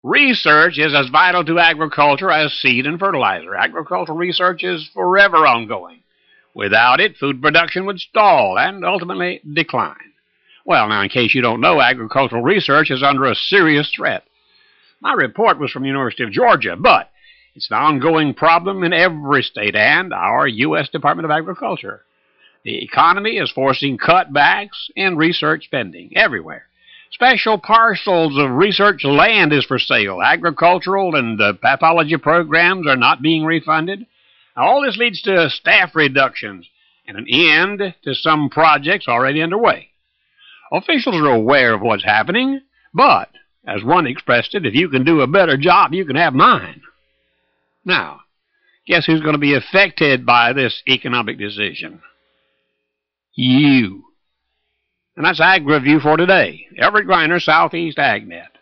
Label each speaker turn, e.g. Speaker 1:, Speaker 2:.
Speaker 1: Research is as vital to agriculture as seed and fertilizer. Agricultural research is forever ongoing. Without it, food production would stall and ultimately decline. Well, now, in case you don't know, agricultural research is under a serious threat. My report was from the University of Georgia, but it's an ongoing problem in every state and our U.S. Department of Agriculture. The economy is forcing cutbacks in research spending everywhere. Special parcels of research land is for sale. Agricultural and pathology programs are not being refunded. Now, all this leads to staff reductions and an end to some projects already underway. Officials are aware of what's happening, but, as one expressed it, if you can do a better job, you can have mine. Now, guess who's going to be affected by this economic decision? You. And that's Ag Review for today. Everett Griner, Southeast AgNet.